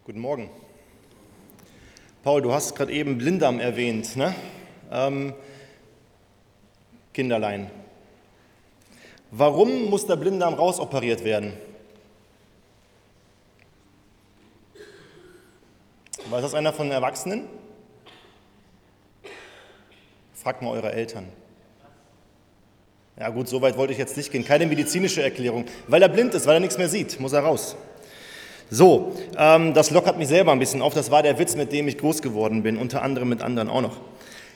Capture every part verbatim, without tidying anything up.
Guten Morgen. Paul, du hast gerade eben Blinddarm erwähnt, ne? Ähm, Kinderlein. Warum muss der Blinddarm rausoperiert werden? Weiß das einer von den Erwachsenen? Fragt mal eure Eltern. Ja gut, so weit wollte ich jetzt nicht gehen. Keine medizinische Erklärung. Weil er blind ist, weil er nichts mehr sieht, muss er raus. So, ähm, das lockert mich selber ein bisschen auf. Das war der Witz, mit dem ich groß geworden bin, unter anderem mit anderen auch noch.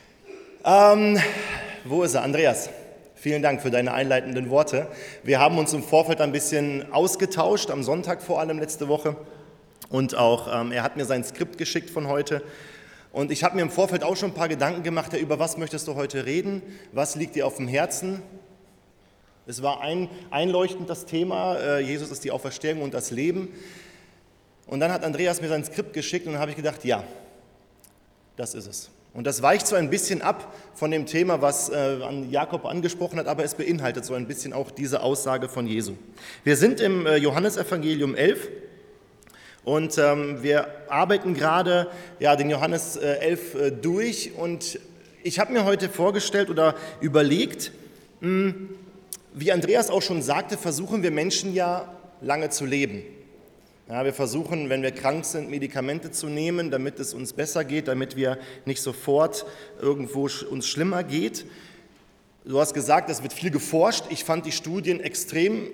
Ähm, wo ist er? Andreas, vielen Dank für deine einleitenden Worte. Wir haben uns im Vorfeld ein bisschen ausgetauscht, am Sonntag vor allem letzte Woche. Und auch ähm, er hat mir sein Skript geschickt von heute. Und ich habe mir im Vorfeld auch schon ein paar Gedanken gemacht, ja, über was möchtest du heute reden? Was liegt dir auf dem Herzen? Es war ein, einleuchtend das Thema, äh, Jesus ist die Auferstehung und das Leben. Und dann hat Andreas mir sein Skript geschickt und dann habe ich gedacht, ja, das ist es. Und das weicht so ein bisschen ab von dem Thema, was äh, Jakob angesprochen hat, aber es beinhaltet so ein bisschen auch diese Aussage von Jesu. Wir sind im äh, Johannesevangelium elf und ähm, wir arbeiten gerade ja, den Johannes äh, elf äh, durch und ich habe mir heute vorgestellt oder überlegt, mh, wie Andreas auch schon sagte, versuchen wir Menschen ja lange zu leben. Ja, wir versuchen, wenn wir krank sind, Medikamente zu nehmen, damit es uns besser geht, damit wir nicht sofort irgendwo uns schlimmer geht. Du hast gesagt, es wird viel geforscht. Ich fand die Studien extrem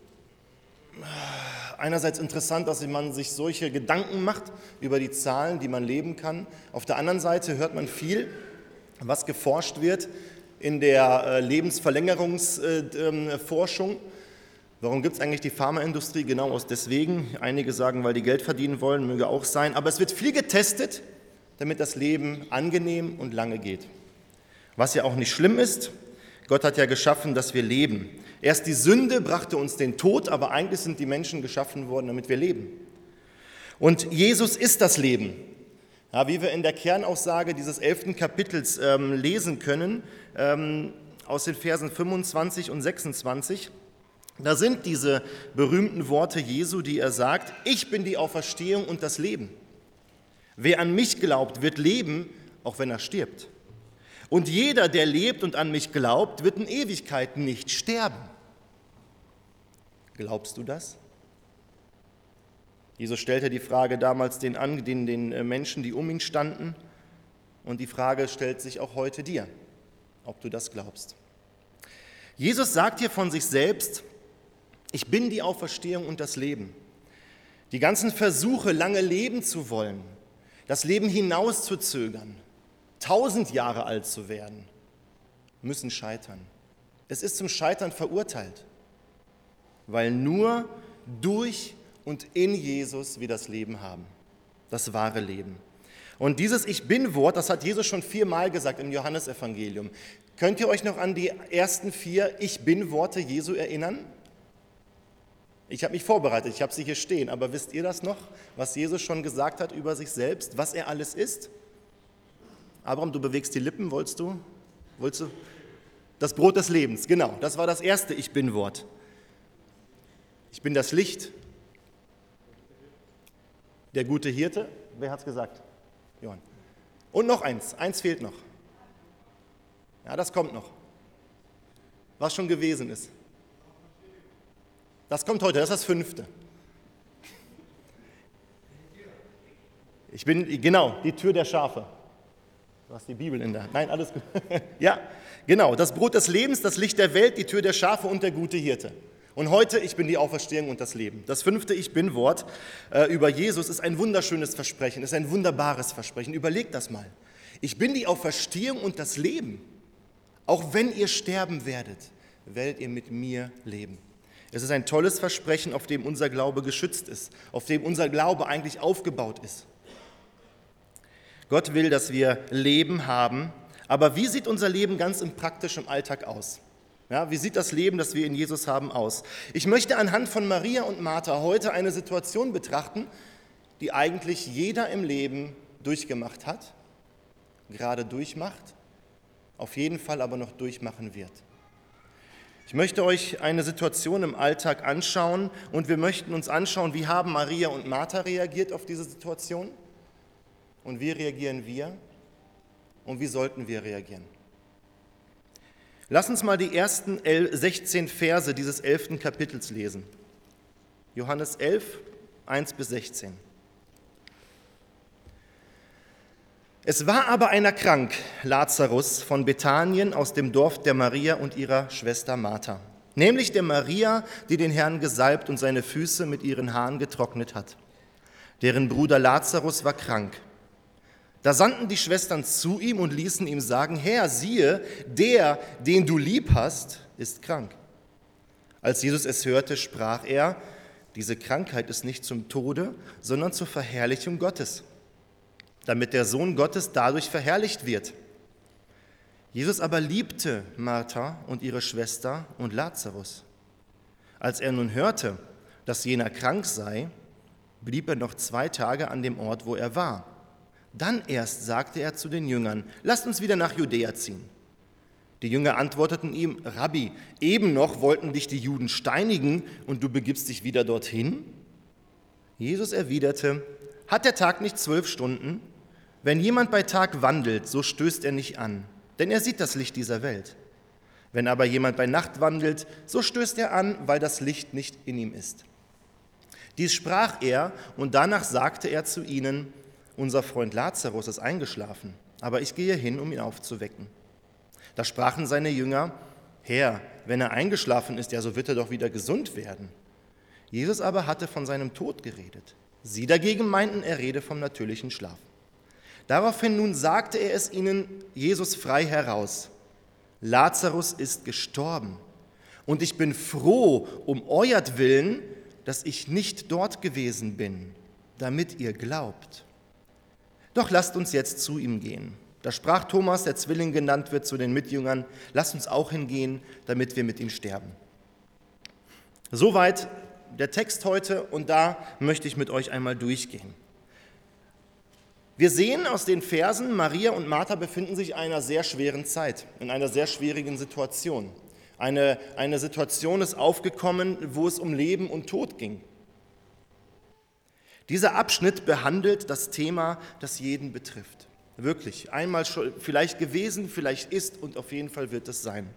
einerseits interessant, dass man sich solche Gedanken macht über die Zahlen, die man leben kann. Auf der anderen Seite hört man viel, was geforscht wird in der Lebensverlängerungsforschung. Warum gibt es eigentlich die Pharmaindustrie? Genau aus deswegen. Einige sagen, weil die Geld verdienen wollen, möge auch sein. Aber es wird viel getestet, damit das Leben angenehm und lange geht. Was ja auch nicht schlimm ist. Gott hat ja geschaffen, dass wir leben. Erst die Sünde brachte uns den Tod, aber eigentlich sind die Menschen geschaffen worden, damit wir leben. Und Jesus ist das Leben. Ja, wie wir in der Kernaussage dieses elften Kapitels ähm, lesen können, ähm, aus den Versen fünfundzwanzig und sechsundzwanzig, da sind diese berühmten Worte Jesu, die er sagt, ich bin die Auferstehung und das Leben. Wer an mich glaubt, wird leben, auch wenn er stirbt. Und jeder, der lebt und an mich glaubt, wird in Ewigkeit nicht sterben. Glaubst du das? Jesus stellte die Frage damals den, den, den Menschen, die um ihn standen, und die Frage stellt sich auch heute dir, ob du das glaubst. Jesus sagt hier von sich selbst, ich bin die Auferstehung und das Leben. Die ganzen Versuche, lange leben zu wollen, das Leben hinauszuzögern, tausend Jahre alt zu werden, müssen scheitern. Es ist zum Scheitern verurteilt, weil nur durch und in Jesus wir das Leben haben, das wahre Leben. Und dieses Ich Bin-Wort, das hat Jesus schon viermal gesagt im Johannesevangelium. Könnt ihr euch noch an die ersten vier Ich Bin-Worte Jesu erinnern? Ich habe mich vorbereitet, ich habe sie hier stehen, aber wisst ihr das noch, was Jesus schon gesagt hat über sich selbst, was er alles ist? Abraham, du bewegst die Lippen, wolltest du? Wolltest du? Das Brot des Lebens, genau, das war das erste Ich Bin-Wort. Ich bin das Licht, der gute Hirte, wer hat es gesagt? Johann. Und noch eins, eins fehlt noch. Ja, das kommt noch, was schon gewesen ist. Das kommt heute, das ist das fünfte. Ich bin, genau, die Tür der Schafe. Du hast die Bibel in der Hand. Nein, alles gut. Ja, genau, das Brot des Lebens, das Licht der Welt, die Tür der Schafe und der gute Hirte. Und heute, ich bin die Auferstehung und das Leben. Das fünfte Ich Bin-Wort äh, über Jesus ist ein wunderschönes Versprechen, ist ein wunderbares Versprechen. Überlegt das mal. Ich bin die Auferstehung und das Leben. Auch wenn ihr sterben werdet, werdet ihr mit mir leben. Es ist ein tolles Versprechen, auf dem unser Glaube geschützt ist, auf dem unser Glaube eigentlich aufgebaut ist. Gott will, dass wir Leben haben, aber wie sieht unser Leben ganz im praktischen Alltag aus? Ja, wie sieht das Leben, das wir in Jesus haben, aus? Ich möchte anhand von Maria und Martha heute eine Situation betrachten, die eigentlich jeder im Leben durchgemacht hat, gerade durchmacht, auf jeden Fall aber noch durchmachen wird. Ich möchte euch eine Situation im Alltag anschauen und wir möchten uns anschauen, wie haben Maria und Martha reagiert auf diese Situation und wie reagieren wir und wie sollten wir reagieren. Lass uns mal die ersten sechzehn Verse dieses elften Kapitels lesen. Johannes elf, eins bis sechzehn. Es war aber einer krank, Lazarus von Bethanien aus dem Dorf der Maria und ihrer Schwester Martha, nämlich der Maria, die den Herrn gesalbt und seine Füße mit ihren Haaren getrocknet hat. Deren Bruder Lazarus war krank. Da sandten die Schwestern zu ihm und ließen ihm sagen, Herr, siehe, der, den du lieb hast, ist krank. Als Jesus es hörte, sprach er, diese Krankheit ist nicht zum Tode, sondern zur Verherrlichung Gottes, damit der Sohn Gottes dadurch verherrlicht wird. Jesus aber liebte Martha und ihre Schwester und Lazarus. Als er nun hörte, dass jener krank sei, blieb er noch zwei Tage an dem Ort, wo er war. Dann erst sagte er zu den Jüngern, lasst uns wieder nach Judäa ziehen. Die Jünger antworteten ihm, Rabbi, eben noch wollten dich die Juden steinigen und du begibst dich wieder dorthin? Jesus erwiderte, hat der Tag nicht zwölf Stunden? Wenn jemand bei Tag wandelt, so stößt er nicht an, denn er sieht das Licht dieser Welt. Wenn aber jemand bei Nacht wandelt, so stößt er an, weil das Licht nicht in ihm ist. Dies sprach er, und danach sagte er zu ihnen, unser Freund Lazarus ist eingeschlafen, aber ich gehe hin, um ihn aufzuwecken. Da sprachen seine Jünger, Herr, wenn er eingeschlafen ist, ja, so wird er doch wieder gesund werden. Jesus aber hatte von seinem Tod geredet. Sie dagegen meinten, er rede vom natürlichen Schlaf. Daraufhin nun sagte er es ihnen, Jesus frei heraus, Lazarus ist gestorben und ich bin froh um euertwillen, dass ich nicht dort gewesen bin, damit ihr glaubt. Doch lasst uns jetzt zu ihm gehen. Da sprach Thomas, der Zwilling genannt wird, zu den Mitjüngern, lasst uns auch hingehen, damit wir mit ihm sterben. Soweit der Text heute und da möchte ich mit euch einmal durchgehen. Wir sehen aus den Versen, Maria und Martha befinden sich in einer sehr schweren Zeit, in einer sehr schwierigen Situation. Eine, eine Situation ist aufgekommen, wo es um Leben und Tod ging. Dieser Abschnitt behandelt das Thema, das jeden betrifft. Wirklich, einmal schon vielleicht gewesen, vielleicht ist und auf jeden Fall wird es sein.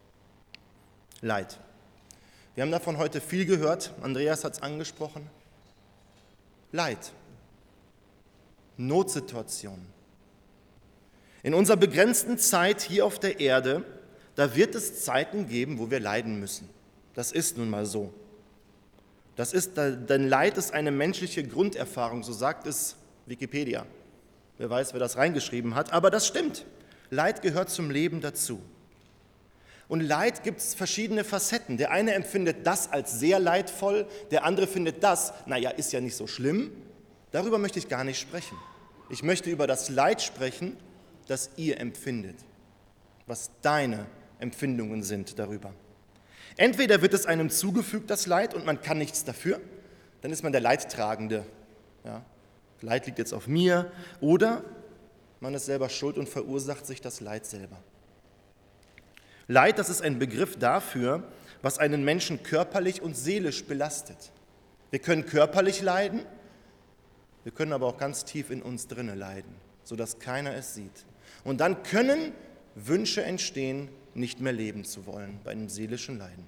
Leid. Wir haben davon heute viel gehört, Andreas hat es angesprochen. Leid. Notsituation. In unserer begrenzten Zeit hier auf der Erde, da wird es Zeiten geben, wo wir leiden müssen. Das ist nun mal so. Das ist, denn Leid ist eine menschliche Grunderfahrung, so sagt es Wikipedia. Wer weiß, wer das reingeschrieben hat, aber das stimmt. Leid gehört zum Leben dazu. Und Leid gibt es verschiedene Facetten. Der eine empfindet das als sehr leidvoll, der andere findet das, naja, ist ja nicht so schlimm. Darüber möchte ich gar nicht sprechen. Ich möchte über das Leid sprechen, das ihr empfindet, was deine Empfindungen sind darüber. Entweder wird es einem zugefügt, das Leid, und man kann nichts dafür, dann ist man der Leidtragende. Ja, Leid liegt jetzt auf mir, oder man ist selber schuld und verursacht sich das Leid selber. Leid, das ist ein Begriff dafür, was einen Menschen körperlich und seelisch belastet. Wir können körperlich leiden, wir können aber auch ganz tief in uns drinne leiden, sodass keiner es sieht. Und dann können Wünsche entstehen, nicht mehr leben zu wollen bei einem seelischen Leiden.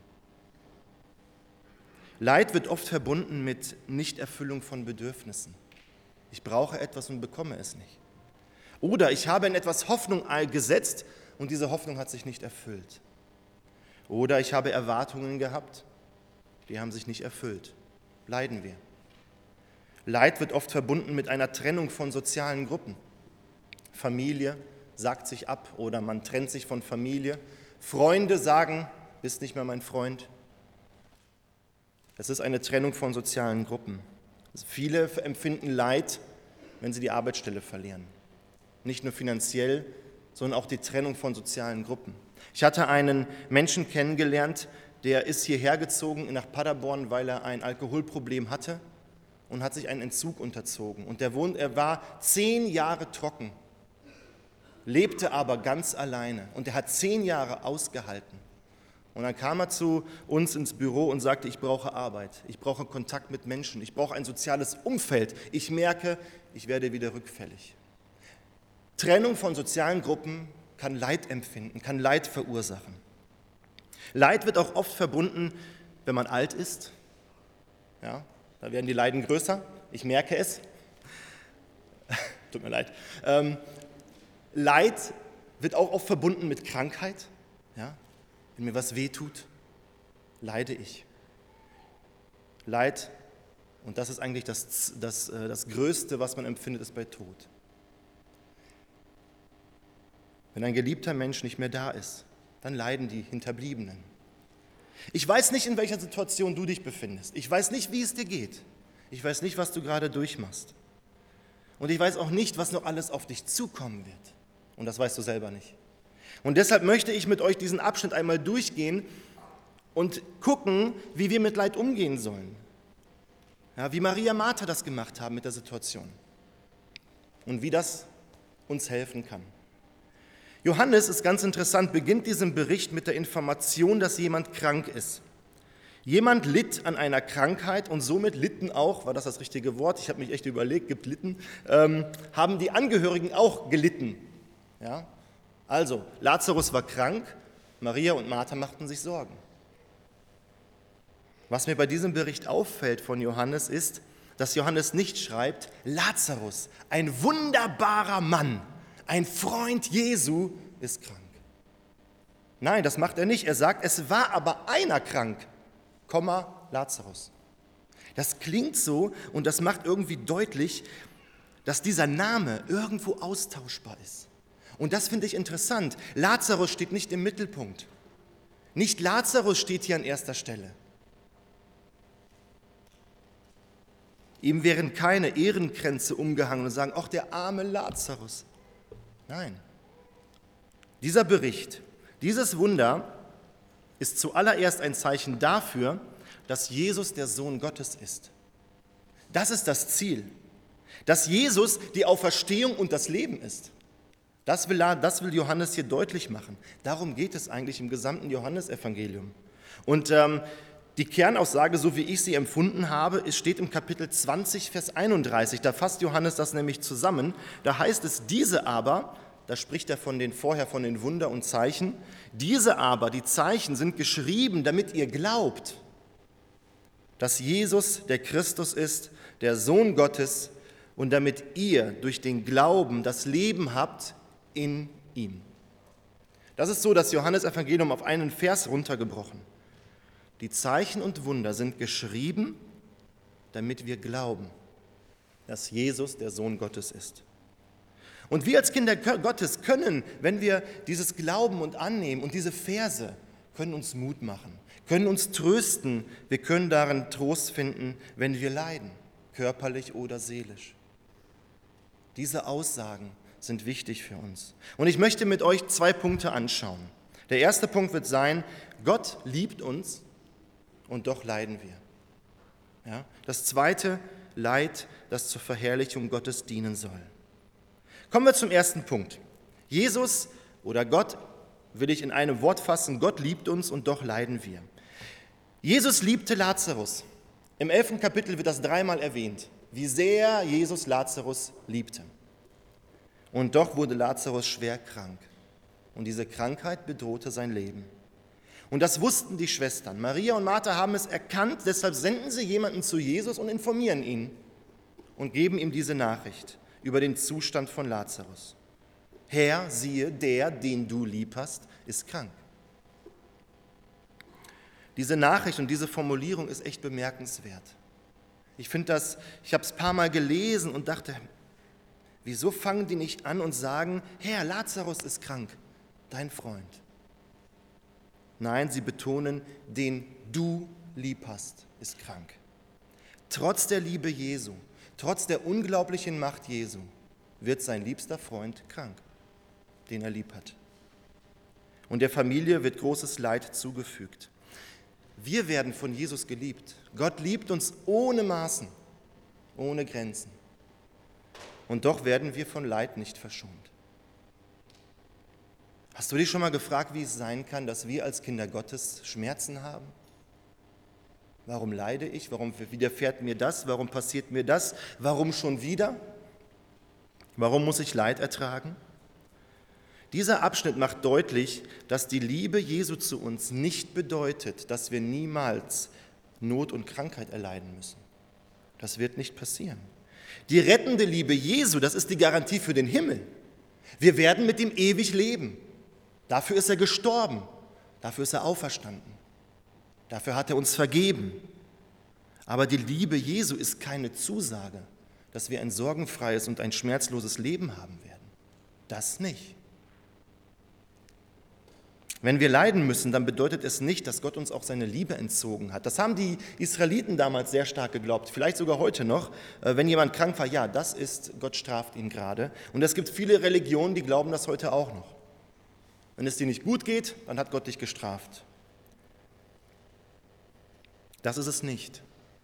Leid wird oft verbunden mit Nichterfüllung von Bedürfnissen. Ich brauche etwas und bekomme es nicht. Oder ich habe in etwas Hoffnung gesetzt und diese Hoffnung hat sich nicht erfüllt. Oder ich habe Erwartungen gehabt, die haben sich nicht erfüllt. Leiden wir. Leid wird oft verbunden mit einer Trennung von sozialen Gruppen. Familie sagt sich ab oder man trennt sich von Familie. Freunde sagen, bist nicht mehr mein Freund. Es ist eine Trennung von sozialen Gruppen. Also viele empfinden Leid, wenn sie die Arbeitsstelle verlieren. Nicht nur finanziell, sondern auch die Trennung von sozialen Gruppen. Ich hatte einen Menschen kennengelernt, der ist hierher gezogen nach Paderborn, weil er ein Alkoholproblem hatte und hat sich einen Entzug unterzogen. Und der wohnt, er war zehn Jahre trocken, lebte aber ganz alleine. Und er hat zehn Jahre ausgehalten. Und dann kam er zu uns ins Büro und sagte, ich brauche Arbeit, ich brauche Kontakt mit Menschen, ich brauche ein soziales Umfeld. Ich merke, ich werde wieder rückfällig. Trennung von sozialen Gruppen kann Leid empfinden, kann Leid verursachen. Leid wird auch oft verbunden, wenn man alt ist. Ja, da werden die Leiden größer, ich merke es. Tut mir leid. Ähm, Leid wird auch oft verbunden mit Krankheit. Ja? Wenn mir was wehtut, leide ich. Leid, und das ist eigentlich das, das, das Größte, was man empfindet, ist bei Tod. Wenn ein geliebter Mensch nicht mehr da ist, dann leiden die Hinterbliebenen. Ich weiß nicht, in welcher Situation du dich befindest. Ich weiß nicht, wie es dir geht. Ich weiß nicht, was du gerade durchmachst. Und ich weiß auch nicht, was noch alles auf dich zukommen wird. Und das weißt du selber nicht. Und deshalb möchte ich mit euch diesen Abschnitt einmal durchgehen und gucken, wie wir mit Leid umgehen sollen. Ja, wie Maria und Martha das gemacht haben mit der Situation. Und wie das uns helfen kann. Johannes, ist ganz interessant, beginnt diesen Bericht mit der Information, dass jemand krank ist. Jemand litt an einer Krankheit und somit litten auch, war das das richtige Wort, ich habe mich echt überlegt, gibt litten, ähm, haben die Angehörigen auch gelitten. Ja? Also, Lazarus war krank, Maria und Martha machten sich Sorgen. Was mir bei diesem Bericht auffällt von Johannes ist, dass Johannes nicht schreibt, Lazarus, ein wunderbarer Mann, ein Freund Jesu, ist krank. Nein, das macht er nicht. Er sagt, es war aber einer krank, Komma, Lazarus. Das klingt so und das macht irgendwie deutlich, dass dieser Name irgendwo austauschbar ist. Und das finde ich interessant. Lazarus steht nicht im Mittelpunkt. Nicht Lazarus steht hier an erster Stelle. Ihm wären keine Ehrenkränze umgehangen und sagen, ach, der arme Lazarus. Nein. Dieser Bericht, dieses Wunder ist zuallererst ein Zeichen dafür, dass Jesus der Sohn Gottes ist. Das ist das Ziel. Dass Jesus die Auferstehung und das Leben ist. Das will, das will Johannes hier deutlich machen. Darum geht es eigentlich im gesamten Johannesevangelium. Und ähm, die Kernaussage, so wie ich sie empfunden habe, es steht im Kapitel zwanzig, Vers einunddreißig. Da fasst Johannes das nämlich zusammen. Da heißt es, diese aber, da spricht er von den, vorher von den Wunder und Zeichen, diese aber, die Zeichen sind geschrieben, damit ihr glaubt, dass Jesus der Christus ist, der Sohn Gottes, und damit ihr durch den Glauben das Leben habt in ihm. Das ist so das Johannesevangelium auf einen Vers runtergebrochen. Die Zeichen und Wunder sind geschrieben, damit wir glauben, dass Jesus der Sohn Gottes ist. Und wir als Kinder Gottes können, wenn wir dieses Glauben und annehmen und diese Verse, können uns Mut machen, können uns trösten, wir können darin Trost finden, wenn wir leiden, körperlich oder seelisch. Diese Aussagen sind wichtig für uns. Und ich möchte mit euch zwei Punkte anschauen. Der erste Punkt wird sein, Gott liebt uns und doch leiden wir. Ja? Das zweite, Leid, das zur Verherrlichung Gottes dienen soll. Kommen wir zum ersten Punkt. Jesus oder Gott will ich in einem Wort fassen, Gott liebt uns und doch leiden wir. Jesus liebte Lazarus. Im elften Kapitel wird das dreimal erwähnt, wie sehr Jesus Lazarus liebte. Und doch wurde Lazarus schwer krank. Und diese Krankheit bedrohte sein Leben. Und das wussten die Schwestern. Maria und Martha haben es erkannt, deshalb senden sie jemanden zu Jesus und informieren ihn und geben ihm diese Nachricht über den Zustand von Lazarus. Herr, siehe, der, den du lieb hast, ist krank. Diese Nachricht und diese Formulierung ist echt bemerkenswert. Ich finde das, ich habe es ein paar Mal gelesen und dachte, wieso fangen die nicht an und sagen, Herr, Lazarus ist krank, dein Freund. Nein, sie betonen, den du lieb hast, ist krank. Trotz der Liebe Jesu, trotz der unglaublichen Macht Jesu, wird sein liebster Freund krank, den er lieb hat. Und der Familie wird großes Leid zugefügt. Wir werden von Jesus geliebt. Gott liebt uns ohne Maßen, ohne Grenzen. Und doch werden wir von Leid nicht verschont. Hast du dich schon mal gefragt, wie es sein kann, dass wir als Kinder Gottes Schmerzen haben? Warum leide ich? Warum widerfährt mir das? Warum passiert mir das? Warum schon wieder? Warum muss ich Leid ertragen? Dieser Abschnitt macht deutlich, dass die Liebe Jesu zu uns nicht bedeutet, dass wir niemals Not und Krankheit erleiden müssen. Das wird nicht passieren. Die rettende Liebe Jesu, das ist die Garantie für den Himmel. Wir werden mit ihm ewig leben. Dafür ist er gestorben. Dafür ist er auferstanden. Dafür hat er uns vergeben. Aber die Liebe Jesu ist keine Zusage, dass wir ein sorgenfreies und ein schmerzloses Leben haben werden. Das nicht. Wenn wir leiden müssen, dann bedeutet es nicht, dass Gott uns auch seine Liebe entzogen hat. Das haben die Israeliten damals sehr stark geglaubt, vielleicht sogar heute noch. Wenn jemand krank war, ja, das ist, Gott straft ihn gerade. Und es gibt viele Religionen, die glauben das heute auch noch. Wenn es dir nicht gut geht, dann hat Gott dich gestraft. Das ist es nicht.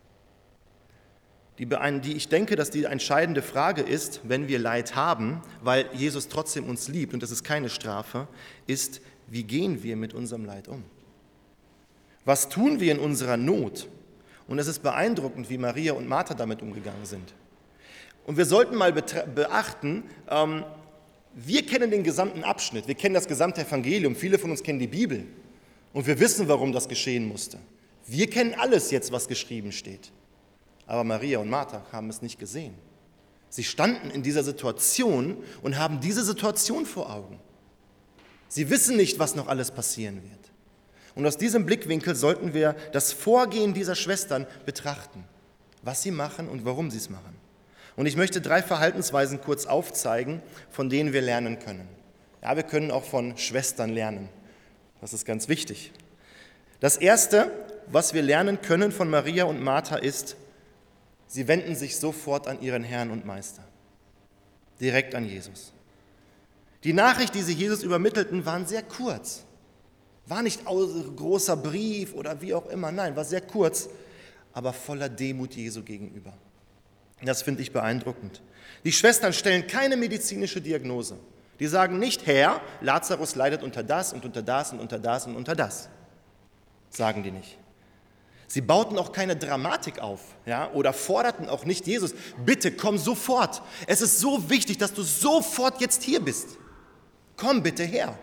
Die, die, ich denke, dass die entscheidende Frage ist, wenn wir Leid haben, weil Jesus trotzdem uns liebt und das ist keine Strafe, ist, wie gehen wir mit unserem Leid um? Was tun wir in unserer Not? Und es ist beeindruckend, wie Maria und Martha damit umgegangen sind. Und wir sollten mal beachten, ähm, wir kennen den gesamten Abschnitt, wir kennen das gesamte Evangelium, viele von uns kennen die Bibel und wir wissen, warum das geschehen musste. Wir kennen alles jetzt, was geschrieben steht. Aber Maria und Martha haben es nicht gesehen. Sie standen in dieser Situation und haben diese Situation vor Augen. Sie wissen nicht, was noch alles passieren wird. Und aus diesem Blickwinkel sollten wir das Vorgehen dieser Schwestern betrachten, was sie machen und warum sie es machen. Und ich möchte drei Verhaltensweisen kurz aufzeigen, von denen wir lernen können. Ja, wir können auch von Schwestern lernen. Das ist ganz wichtig. Das Erste, was wir lernen können von Maria und Martha, ist, sie wenden sich sofort an ihren Herrn und Meister, direkt an Jesus. Die Nachricht, die sie Jesus übermittelten, war sehr kurz. War nicht ein großer Brief oder wie auch immer, nein, war sehr kurz, aber voller Demut Jesu gegenüber. Das finde ich beeindruckend. Die Schwestern stellen keine medizinische Diagnose. Die sagen nicht, Herr, Lazarus leidet unter das und unter das und unter das und unter das. Sagen die nicht. Sie bauten auch keine Dramatik auf, ja, oder forderten auch nicht Jesus, bitte komm sofort. Es ist so wichtig, dass du sofort jetzt hier bist. Komm bitte her.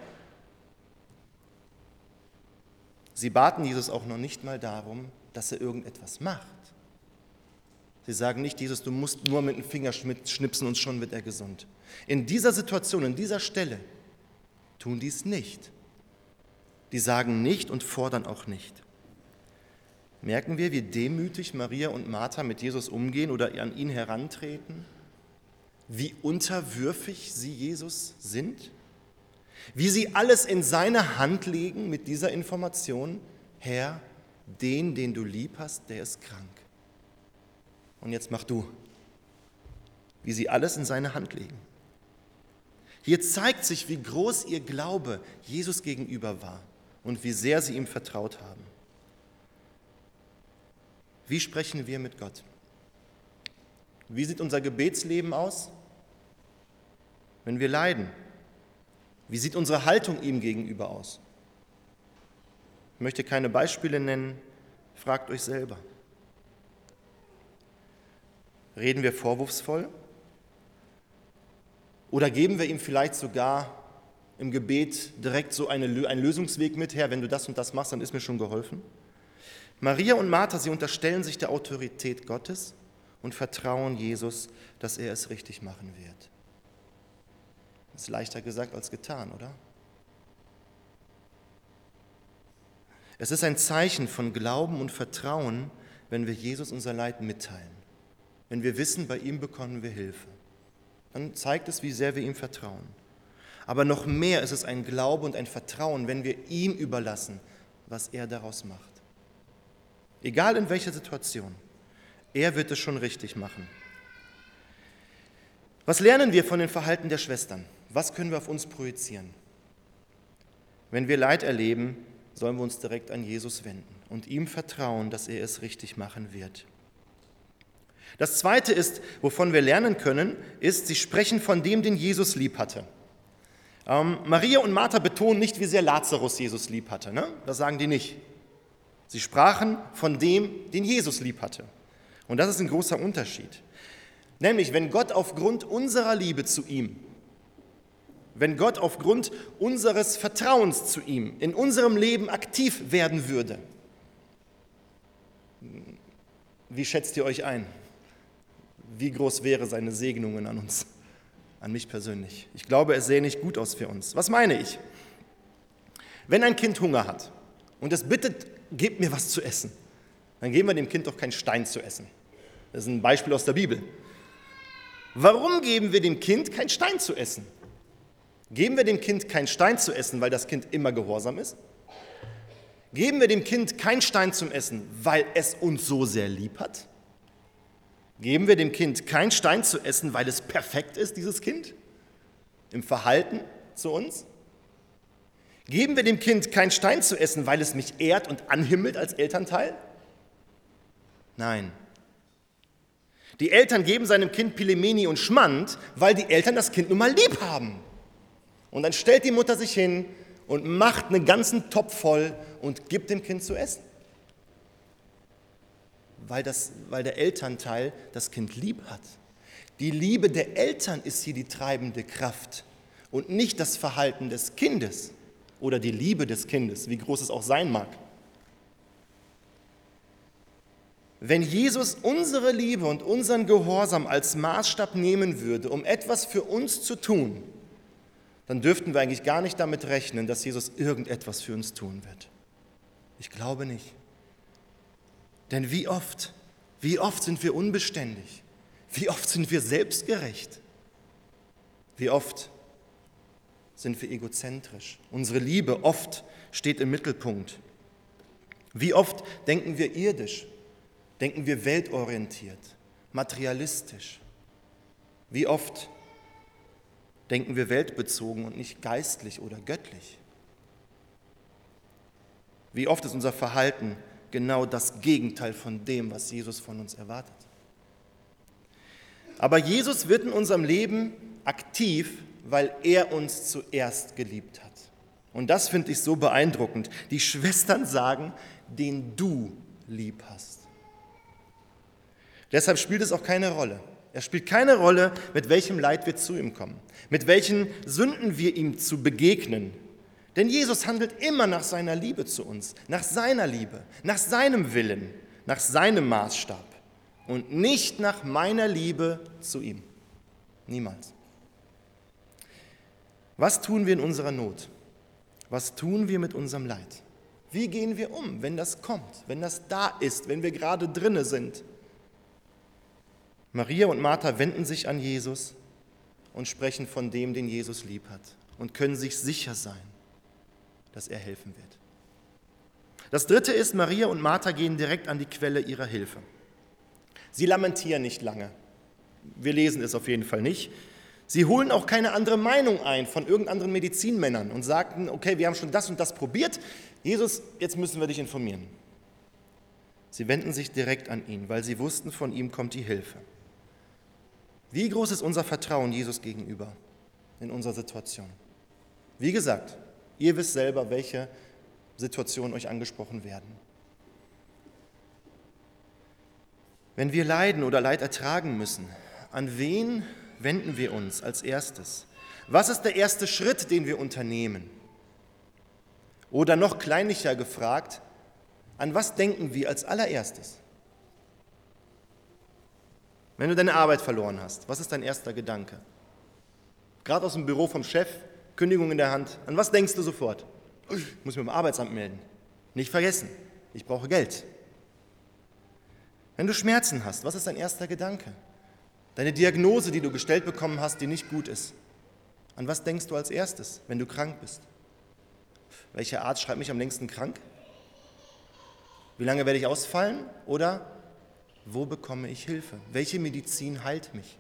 Sie baten Jesus auch noch nicht mal darum, dass er irgendetwas macht. Sie sagen nicht, Jesus, du musst nur mit dem Finger schnipsen und schon wird er gesund. In dieser Situation, in dieser Stelle tun die es nicht. Die sagen nicht und fordern auch nicht. Merken wir, wie demütig Maria und Martha mit Jesus umgehen oder an ihn herantreten? Wie unterwürfig sie Jesus sind? Wie sie alles in seine Hand legen mit dieser Information, Herr, den, den du lieb hast, der ist krank. Und jetzt mach du. Wie sie alles in seine Hand legen. Hier zeigt sich, wie groß ihr Glaube Jesus gegenüber war und wie sehr sie ihm vertraut haben. Wie sprechen wir mit Gott? Wie sieht unser Gebetsleben aus, wenn wir leiden? Wie sieht unsere Haltung ihm gegenüber aus? Ich möchte keine Beispiele nennen, fragt euch selber. Reden wir vorwurfsvoll? Oder geben wir ihm vielleicht sogar im Gebet direkt so eine, einen Lösungsweg mit, Herr, wenn du das und das machst, dann ist mir schon geholfen? Maria und Martha, sie unterstellen sich der Autorität Gottes und vertrauen Jesus, dass er es richtig machen wird. Das ist leichter gesagt als getan, oder? Es ist ein Zeichen von Glauben und Vertrauen, wenn wir Jesus unser Leid mitteilen. Wenn wir wissen, bei ihm bekommen wir Hilfe. Dann zeigt es, wie sehr wir ihm vertrauen. Aber noch mehr ist es ein Glaube und ein Vertrauen, wenn wir ihm überlassen, was er daraus macht. Egal in welcher Situation, er wird es schon richtig machen. Was lernen wir von den Verhalten der Schwestern? Was können wir auf uns projizieren? Wenn wir Leid erleben, sollen wir uns direkt an Jesus wenden und ihm vertrauen, dass er es richtig machen wird. Das Zweite ist, wovon wir lernen können, ist, sie sprechen von dem, den Jesus lieb hatte. Ähm, Maria und Martha betonen nicht, wie sehr Lazarus Jesus lieb hatte. Ne? Das sagen die nicht. Sie sprachen von dem, den Jesus lieb hatte. Und das ist ein großer Unterschied. Nämlich, wenn Gott aufgrund unserer Liebe zu ihm, wenn Gott aufgrund unseres Vertrauens zu ihm in unserem Leben aktiv werden würde, wie schätzt ihr euch ein? Wie groß wäre seine Segnungen an uns, an mich persönlich? Ich glaube, es sähe nicht gut aus für uns. Was meine ich? Wenn ein Kind Hunger hat und es bittet, gebt mir was zu essen, dann geben wir dem Kind doch keinen Stein zu essen. Das ist ein Beispiel aus der Bibel. Warum geben wir dem Kind keinen Stein zu essen? Geben wir dem Kind keinen Stein zu essen, weil das Kind immer gehorsam ist? Geben wir dem Kind keinen Stein zum Essen, weil es uns so sehr lieb hat? Geben wir dem Kind keinen Stein zu essen, weil es perfekt ist, dieses Kind, im Verhalten zu uns? Geben wir dem Kind keinen Stein zu essen, weil es mich ehrt und anhimmelt als Elternteil? Nein. Die Eltern geben seinem Kind Pilemeni und Schmand, weil die Eltern das Kind nun mal lieb haben. Und dann stellt die Mutter sich hin und macht einen ganzen Topf voll und gibt dem Kind zu essen. Weil, das, weil der Elternteil das Kind lieb hat. Die Liebe der Eltern ist hier die treibende Kraft und nicht das Verhalten des Kindes oder die Liebe des Kindes, wie groß es auch sein mag. Wenn Jesus unsere Liebe und unseren Gehorsam als Maßstab nehmen würde, um etwas für uns zu tun, dann dürften wir eigentlich gar nicht damit rechnen, dass Jesus irgendetwas für uns tun wird. Ich glaube nicht. Denn wie oft, wie oft sind wir unbeständig? Wie oft sind wir selbstgerecht? Wie oft sind wir egozentrisch? Unsere Liebe oft steht im Mittelpunkt. Wie oft denken wir irdisch? Denken wir weltorientiert, materialistisch? Wie oft denken wir weltbezogen und nicht geistlich oder göttlich? Wie oft ist unser Verhalten genau das Gegenteil von dem, was Jesus von uns erwartet? Aber Jesus wird in unserem Leben aktiv, weil er uns zuerst geliebt hat. Und das finde ich so beeindruckend. Die Schwestern sagen, den du lieb hast. Deshalb spielt es auch keine Rolle. Es spielt keine Rolle, mit welchem Leid wir zu ihm kommen, mit welchen Sünden wir ihm zu begegnen. Denn Jesus handelt immer nach seiner Liebe zu uns, nach seiner Liebe, nach seinem Willen, nach seinem Maßstab und nicht nach meiner Liebe zu ihm. Niemals. Was tun wir in unserer Not? Was tun wir mit unserem Leid? Wie gehen wir um, wenn das kommt, wenn das da ist, wenn wir gerade drinne sind? Maria und Martha wenden sich an Jesus und sprechen von dem, den Jesus lieb hat und können sich sicher sein, dass er helfen wird. Das Dritte ist, Maria und Martha gehen direkt an die Quelle ihrer Hilfe. Sie lamentieren nicht lange. Wir lesen es auf jeden Fall nicht. Sie holen auch keine andere Meinung ein von irgendeinen Medizinmännern und sagten, okay, wir haben schon das und das probiert. Jesus, jetzt müssen wir dich informieren. Sie wenden sich direkt an ihn, weil sie wussten, von ihm kommt die Hilfe. Wie groß ist unser Vertrauen Jesus gegenüber in unserer Situation? Wie gesagt, ihr wisst selber, welche Situationen euch angesprochen werden. Wenn wir leiden oder Leid ertragen müssen, an wen wenden wir uns als erstes? Was ist der erste Schritt, den wir unternehmen? Oder noch kleinlicher gefragt, an was denken wir als allererstes? Wenn du deine Arbeit verloren hast, was ist dein erster Gedanke? Gerade aus dem Büro vom Chef, Kündigung in der Hand, an was denkst du sofort? Ich muss mich beim Arbeitsamt melden. Nicht vergessen, ich brauche Geld. Wenn du Schmerzen hast, was ist dein erster Gedanke? Deine Diagnose, die du gestellt bekommen hast, die nicht gut ist. An was denkst du als erstes, wenn du krank bist? Welcher Arzt schreibt mich am längsten krank? Wie lange werde ich ausfallen? Oder wo bekomme ich Hilfe? Welche Medizin heilt mich?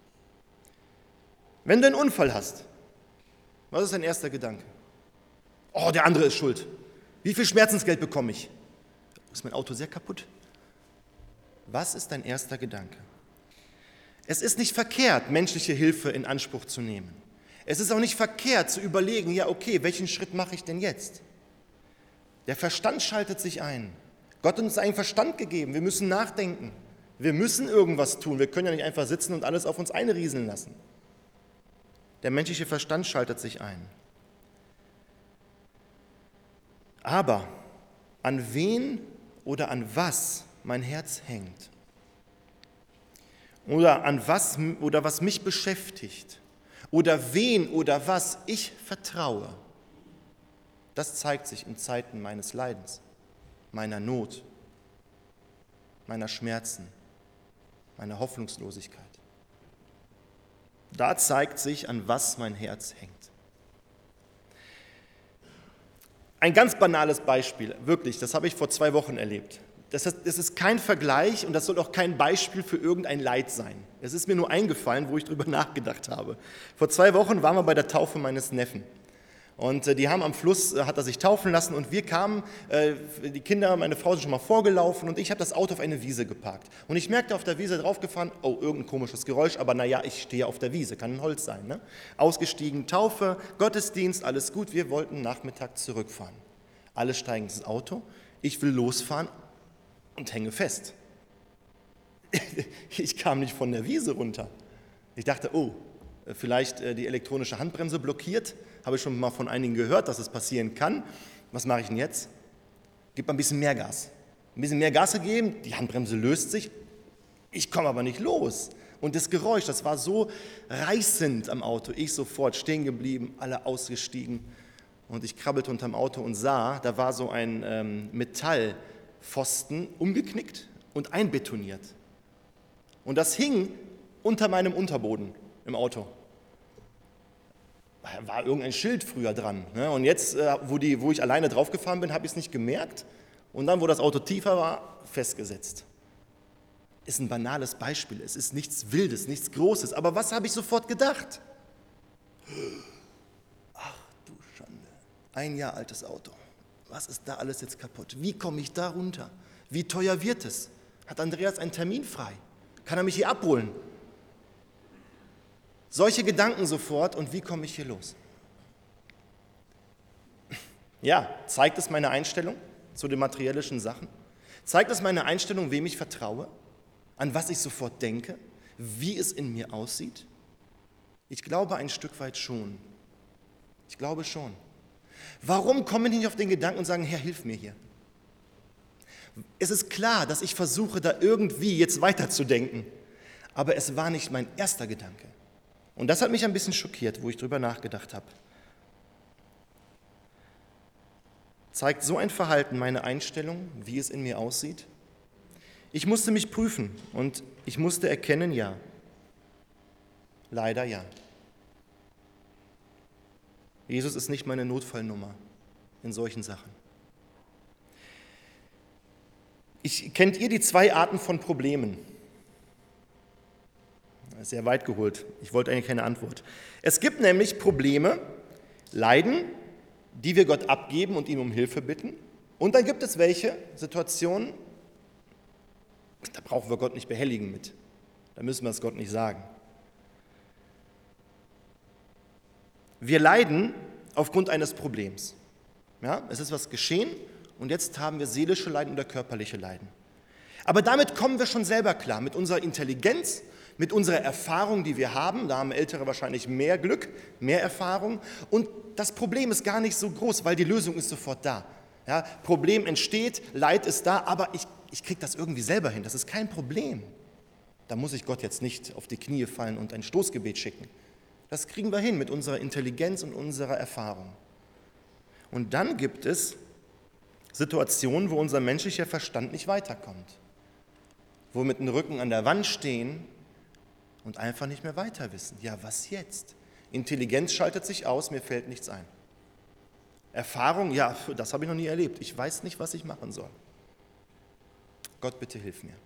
Wenn du einen Unfall hast, was ist dein erster Gedanke? Oh, der andere ist schuld. Wie viel Schmerzensgeld bekomme ich? Ist mein Auto sehr kaputt? Was ist dein erster Gedanke? Es ist nicht verkehrt, menschliche Hilfe in Anspruch zu nehmen. Es ist auch nicht verkehrt zu überlegen, ja okay, welchen Schritt mache ich denn jetzt? Der Verstand schaltet sich ein. Gott hat uns einen Verstand gegeben, wir müssen nachdenken. Wir müssen irgendwas tun, wir können ja nicht einfach sitzen und alles auf uns einrieseln lassen. Der menschliche Verstand schaltet sich ein. Aber an wen oder an was mein Herz hängt oder an was oder was mich beschäftigt oder wen oder was ich vertraue, das zeigt sich in Zeiten meines Leidens, meiner Not, meiner Schmerzen, meiner Hoffnungslosigkeit. Da zeigt sich, an was mein Herz hängt. Ein ganz banales Beispiel, wirklich, das habe ich vor zwei Wochen erlebt. Das ist, das ist kein Vergleich und das soll auch kein Beispiel für irgendein Leid sein. Es ist mir nur eingefallen, wo ich drüber nachgedacht habe. Vor zwei Wochen waren wir bei der Taufe meines Neffen. Und äh, die haben am Fluss, äh, hat er sich taufen lassen und wir kamen, äh, die Kinder, meine Frau sind schon mal vorgelaufen und ich habe das Auto auf eine Wiese geparkt. Und ich merkte auf der Wiese draufgefahren, oh, irgendein komisches Geräusch, aber naja, ich stehe auf der Wiese, kann ein Holz sein. Ne? Ausgestiegen, Taufe, Gottesdienst, alles gut, wir wollten Nachmittag zurückfahren. Alle steigen ins Auto, ich will losfahren und hänge fest. Ich kam nicht von der Wiese runter. Ich dachte, oh, vielleicht die elektronische Handbremse blockiert. Habe ich schon mal von einigen gehört, dass es passieren kann. Was mache ich denn jetzt? Gib mal ein bisschen mehr Gas. Ein bisschen mehr Gas gegeben, die Handbremse löst sich. Ich komme aber nicht los. Und das Geräusch, das war so reißend am Auto. Ich sofort stehen geblieben, alle ausgestiegen. Und ich krabbelte unterm Auto und sah, da war so ein ähm, Metallpfosten umgeknickt und einbetoniert. Und das hing unter meinem Unterboden im Auto. Da war irgendein Schild früher dran. Ne? Und jetzt, äh, wo, die, wo ich alleine draufgefahren bin, habe ich es nicht gemerkt. Und dann, wo das Auto tiefer war, festgesetzt. Ist ein banales Beispiel. Es ist nichts Wildes, nichts Großes. Aber was habe ich sofort gedacht? Ach du Schande. Ein Jahr altes Auto. Was ist da alles jetzt kaputt? Wie komme ich da runter? Wie teuer wird es? Hat Andreas einen Termin frei? Kann er mich hier abholen? Solche Gedanken sofort und wie komme ich hier los? Ja, zeigt es meine Einstellung zu den materiellischen Sachen? Zeigt es meine Einstellung, wem ich vertraue? An was ich sofort denke? Wie es in mir aussieht? Ich glaube ein Stück weit schon. Ich glaube schon. Warum komme ich nicht auf den Gedanken und sagen, Herr, hilf mir hier? Es ist klar, dass ich versuche, da irgendwie jetzt weiterzudenken. Aber es war nicht mein erster Gedanke. Und das hat mich ein bisschen schockiert, wo ich drüber nachgedacht habe. Zeigt so ein Verhalten meine Einstellung, wie es in mir aussieht? Ich musste mich prüfen und ich musste erkennen, ja. Leider ja. Jesus ist nicht meine Notfallnummer in solchen Sachen. Ich, kennt ihr die zwei Arten von Problemen? Sehr weit geholt. Ich wollte eigentlich keine Antwort. Es gibt nämlich Probleme, Leiden, die wir Gott abgeben und ihm um Hilfe bitten. Und dann gibt es welche Situationen, da brauchen wir Gott nicht behelligen mit. Da müssen wir es Gott nicht sagen. Wir leiden aufgrund eines Problems. Ja, es ist was geschehen und jetzt haben wir seelische Leiden oder körperliche Leiden. Aber damit kommen wir schon selber klar, mit unserer Intelligenz, mit unserer Erfahrung, die wir haben. Da haben Ältere wahrscheinlich mehr Glück, mehr Erfahrung. Und das Problem ist gar nicht so groß, weil die Lösung ist sofort da. Ja, Problem entsteht, Leid ist da, aber ich, ich kriege das irgendwie selber hin. Das ist kein Problem. Da muss ich Gott jetzt nicht auf die Knie fallen und ein Stoßgebet schicken. Das kriegen wir hin mit unserer Intelligenz und unserer Erfahrung. Und dann gibt es Situationen, wo unser menschlicher Verstand nicht weiterkommt. Wo wir mit dem Rücken an der Wand stehen und einfach nicht mehr weiter wissen. Ja, was jetzt? Intelligenz schaltet sich aus, mir fällt nichts ein. Erfahrung, ja, das habe ich noch nie erlebt. Ich weiß nicht, was ich machen soll. Gott, bitte hilf mir.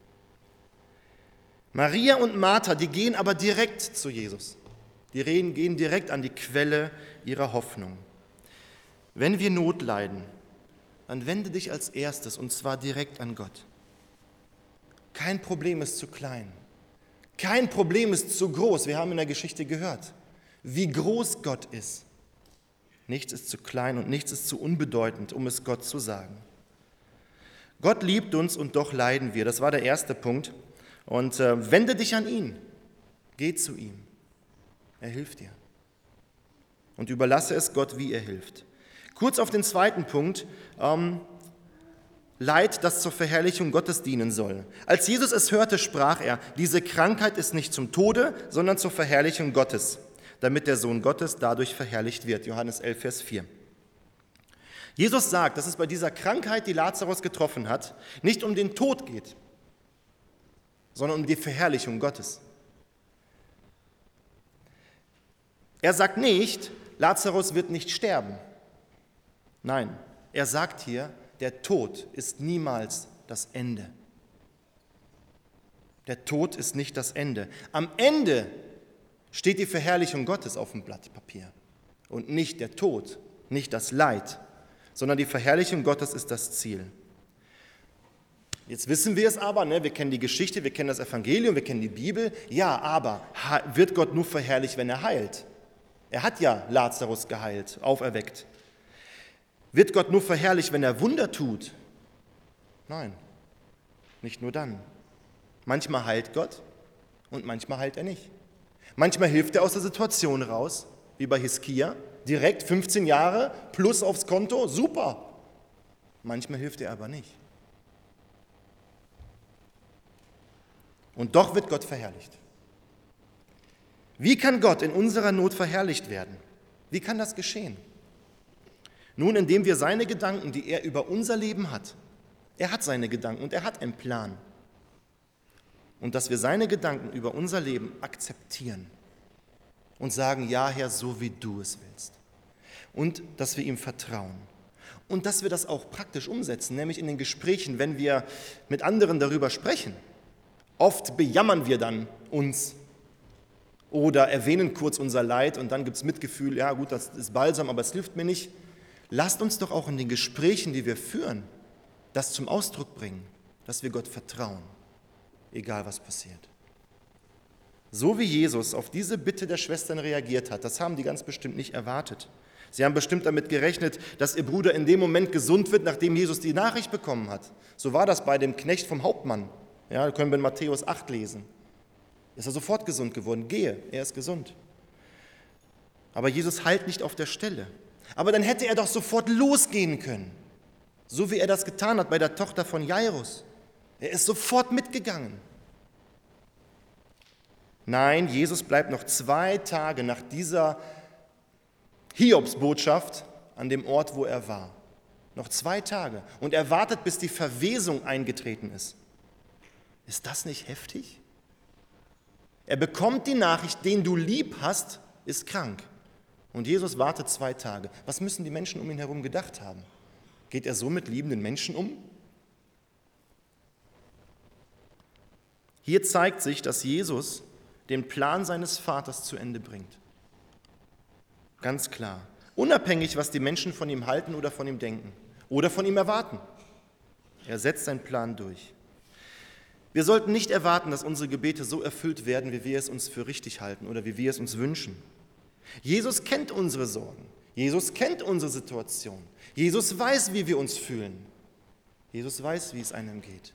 Maria und Martha, die gehen aber direkt zu Jesus. Die reden, gehen direkt an die Quelle ihrer Hoffnung. Wenn wir Not leiden, dann wende dich als erstes und zwar direkt an Gott. Kein Problem ist zu klein. Kein Problem ist zu groß. Wir haben in der Geschichte gehört. wie groß Gott ist. Nichts ist zu klein und nichts ist zu unbedeutend, um es Gott zu sagen. Gott liebt uns und doch leiden wir. Das war der erste Punkt. Und äh, wende dich an ihn. Geh zu ihm. Er hilft dir. Und überlasse es Gott, wie er hilft. Kurz auf den zweiten Punkt. Ähm, Leid, das zur Verherrlichung Gottes dienen soll. Als Jesus es hörte, sprach er, diese Krankheit ist nicht zum Tode, sondern zur Verherrlichung Gottes, damit der Sohn Gottes dadurch verherrlicht wird. Johannes elf, Vers vier. Jesus sagt, dass es bei dieser Krankheit, die Lazarus getroffen hat, nicht um den Tod geht, sondern um die Verherrlichung Gottes. Er sagt nicht, Lazarus wird nicht sterben. Nein, er sagt hier, der Tod ist niemals das Ende. Der Tod ist nicht das Ende. Am Ende steht die Verherrlichung Gottes auf dem Blatt Papier und nicht der Tod, nicht das Leid, sondern die Verherrlichung Gottes ist das Ziel. Jetzt wissen wir es aber, ne? Wir kennen die Geschichte, wir kennen das Evangelium, wir kennen die Bibel. Ja, aber wird Gott nur verherrlicht, wenn er heilt? Er hat ja Lazarus geheilt, auferweckt. Wird Gott nur verherrlicht, wenn er Wunder tut? Nein, nicht nur dann. Manchmal heilt Gott und manchmal heilt er nicht. Manchmal hilft er aus der Situation raus, wie bei Hiskia, direkt fünfzehn Jahre plus aufs Konto, super. Manchmal hilft er aber nicht. Und doch wird Gott verherrlicht. Wie kann Gott in unserer Not verherrlicht werden? Wie kann das geschehen? Nun, indem wir seine Gedanken, die er über unser Leben hat, er hat seine Gedanken und er hat einen Plan. Und dass wir seine Gedanken über unser Leben akzeptieren und sagen, ja Herr, so wie du es willst. Und dass wir ihm vertrauen. Und dass wir das auch praktisch umsetzen, nämlich in den Gesprächen, wenn wir mit anderen darüber sprechen. Oft bejammern wir dann uns oder erwähnen kurz unser Leid und dann gibt es Mitgefühl, ja gut, das ist balsam, aber es hilft mir nicht. Lasst uns doch auch in den Gesprächen, die wir führen, das zum Ausdruck bringen, dass wir Gott vertrauen, egal was passiert. So wie Jesus auf diese Bitte der Schwestern reagiert hat, das haben die ganz bestimmt nicht erwartet. Sie haben bestimmt damit gerechnet, dass ihr Bruder in dem Moment gesund wird, nachdem Jesus die Nachricht bekommen hat. So war das bei dem Knecht vom Hauptmann. Ja, da können wir in Matthäus acht lesen. Ist er sofort gesund geworden. Gehe, er ist gesund. Aber Jesus heilt nicht auf der Stelle. Aber dann hätte er doch sofort losgehen können, so wie er das getan hat bei der Tochter von Jairus. Er ist sofort mitgegangen. Nein, Jesus bleibt noch zwei Tage nach dieser Hiobsbotschaft an dem Ort, wo er war. Noch zwei Tage. Und er wartet, bis die Verwesung eingetreten ist. Ist das nicht heftig? Er bekommt die Nachricht, den du lieb hast, ist krank. Und Jesus wartet zwei Tage. Was müssen die Menschen um ihn herum gedacht haben? Geht er so mit liebenden Menschen um? Hier zeigt sich, dass Jesus den Plan seines Vaters zu Ende bringt. Ganz klar. Unabhängig, was die Menschen von ihm halten oder von ihm denken oder von ihm erwarten. Er setzt seinen Plan durch. Wir sollten nicht erwarten, dass unsere Gebete so erfüllt werden, wie wir es uns für richtig halten oder wie wir es uns wünschen. Jesus kennt unsere Sorgen. Jesus kennt unsere Situation. Jesus weiß, wie wir uns fühlen. Jesus weiß, wie es einem geht.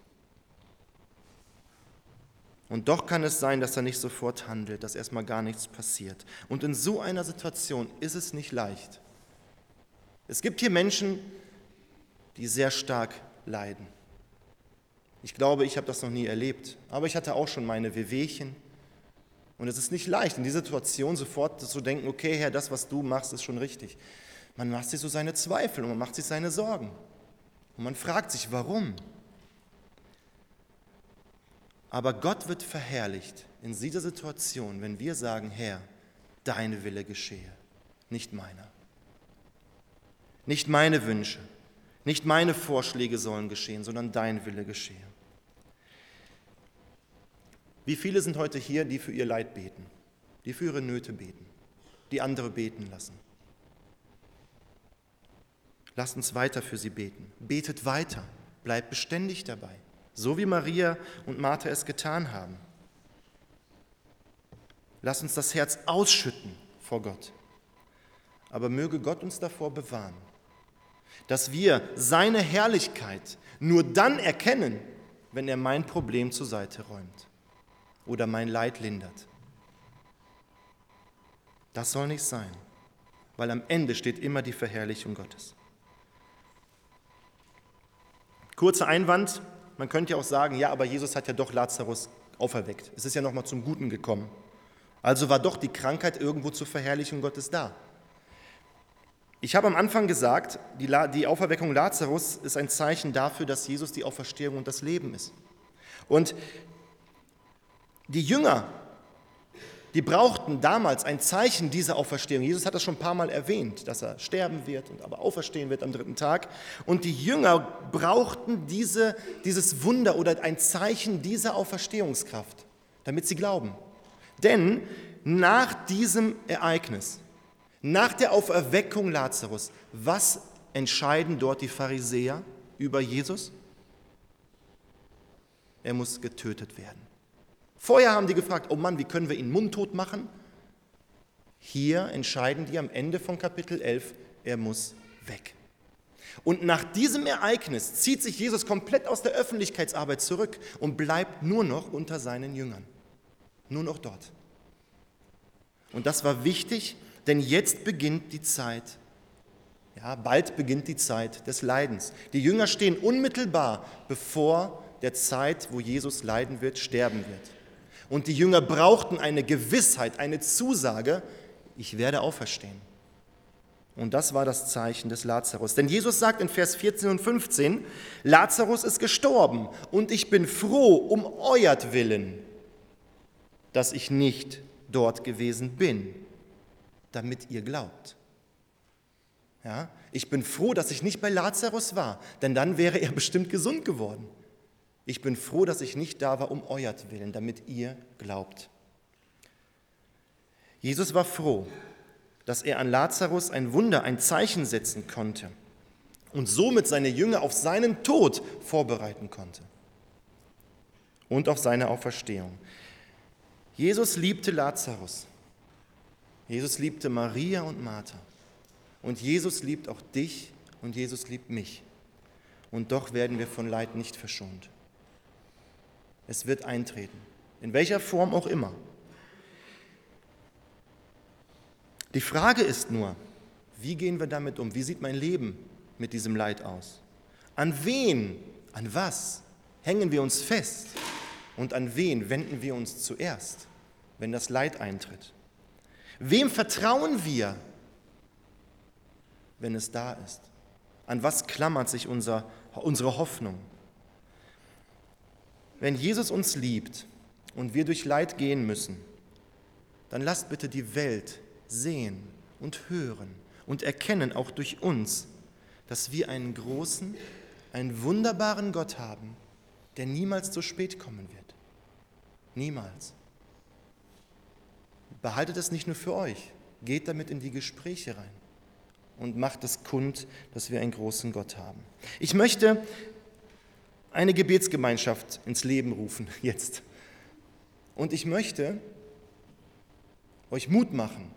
Und doch kann es sein, dass er nicht sofort handelt, dass erstmal gar nichts passiert. Und in so einer Situation ist es nicht leicht. Es gibt hier Menschen, die sehr stark leiden. Ich glaube, ich habe das noch nie erlebt, aber ich hatte auch schon meine Wehwehchen. Und es ist nicht leicht, in dieser Situation sofort zu denken, okay, Herr, das, was du machst, ist schon richtig. Man macht sich so seine Zweifel und man macht sich seine Sorgen. Und man fragt sich, warum? Aber Gott wird verherrlicht in dieser Situation, wenn wir sagen, Herr, dein Wille geschehe, nicht meiner. Nicht meine Wünsche, nicht meine Vorschläge sollen geschehen, sondern dein Wille geschehe. Wie viele sind heute hier, die für ihr Leid beten, die für ihre Nöte beten, die andere beten lassen? Lasst uns weiter für sie beten. Betet weiter, bleibt beständig dabei, so wie Maria und Martha es getan haben. Lasst uns das Herz ausschütten vor Gott. Aber möge Gott uns davor bewahren, dass wir seine Herrlichkeit nur dann erkennen, wenn er mein Problem zur Seite räumt oder mein Leid lindert. Das soll nicht sein, weil am Ende steht immer die Verherrlichung Gottes. Kurzer Einwand, man könnte ja auch sagen, ja, aber Jesus hat ja doch Lazarus auferweckt. Es ist ja nochmal zum Guten gekommen. Also war doch die Krankheit irgendwo zur Verherrlichung Gottes da. Ich habe am Anfang gesagt, die, La- die Auferweckung Lazarus ist ein Zeichen dafür, dass Jesus die Auferstehung und das Leben ist. Und die Jünger, die brauchten damals ein Zeichen dieser Auferstehung. Jesus hat das schon ein paar Mal erwähnt, dass er sterben wird und aber auferstehen wird am dritten Tag. Und die Jünger brauchten diese, dieses Wunder oder ein Zeichen dieser Auferstehungskraft, damit sie glauben. Denn nach diesem Ereignis, nach der Auferweckung Lazarus, was entscheiden dort die Pharisäer über Jesus? Er muss getötet werden. Vorher haben die gefragt, oh Mann, wie können wir ihn mundtot machen? Hier entscheiden die am Ende von Kapitel elf, er muss weg. Und nach diesem Ereignis zieht sich Jesus komplett aus der Öffentlichkeitsarbeit zurück und bleibt nur noch unter seinen Jüngern. Nur noch dort. Und das war wichtig, denn jetzt beginnt die Zeit, ja, bald beginnt die Zeit des Leidens. Die Jünger stehen unmittelbar bevor der Zeit, wo Jesus leiden wird, sterben wird. Und die Jünger brauchten eine Gewissheit, eine Zusage, ich werde auferstehen. Und das war das Zeichen des Lazarus. Denn Jesus sagt in Vers vierzehn und fünfzehn, Lazarus ist gestorben und ich bin froh um euertwillen, dass ich nicht dort gewesen bin, damit ihr glaubt. Ja, ich bin froh, dass ich nicht bei Lazarus war, denn dann wäre er bestimmt gesund geworden. Ich bin froh, dass ich nicht da war, um euertwillen, damit ihr glaubt. Jesus war froh, dass er an Lazarus ein Wunder, ein Zeichen setzen konnte und somit seine Jünger auf seinen Tod vorbereiten konnte und auf seine Auferstehung. Jesus liebte Lazarus. Jesus liebte Maria und Martha. Und Jesus liebt auch dich und Jesus liebt mich. Und doch werden wir von Leid nicht verschont. Es wird eintreten, in welcher Form auch immer. Die Frage ist nur, wie gehen wir damit um? Wie sieht mein Leben mit diesem Leid aus? An wen, an was hängen wir uns fest? Und an wen wenden wir uns zuerst, wenn das Leid eintritt? Wem vertrauen wir, wenn es da ist? An was klammert sich unser, unsere Hoffnung? Wenn Jesus uns liebt und wir durch Leid gehen müssen, dann lasst bitte die Welt sehen und hören und erkennen, auch durch uns, dass wir einen großen, einen wunderbaren Gott haben, der niemals zu spät kommen wird. Niemals. Behaltet es nicht nur für euch, geht damit in die Gespräche rein und macht es kund, dass wir einen großen Gott haben. Ich möchte eine Gebetsgemeinschaft ins Leben rufen, jetzt. Und ich möchte euch Mut machen,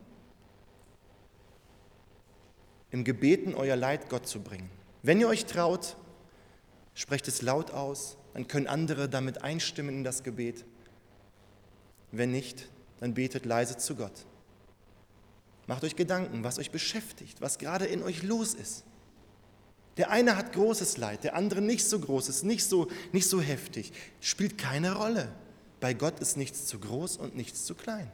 im Gebeten euer Leid Gott zu bringen. Wenn ihr euch traut, sprecht es laut aus, dann können andere damit einstimmen in das Gebet. Wenn nicht, dann betet leise zu Gott. Macht euch Gedanken, was euch beschäftigt, was gerade in euch los ist. Der eine hat großes Leid, der andere nicht so großes, nicht so, nicht so heftig. Spielt keine Rolle. Bei Gott ist nichts zu groß und nichts zu klein.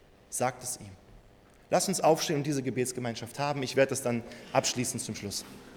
Sagt es ihm. Lasst uns aufstehen und diese Gebetsgemeinschaft haben. Ich werde es dann abschließen zum Schluss.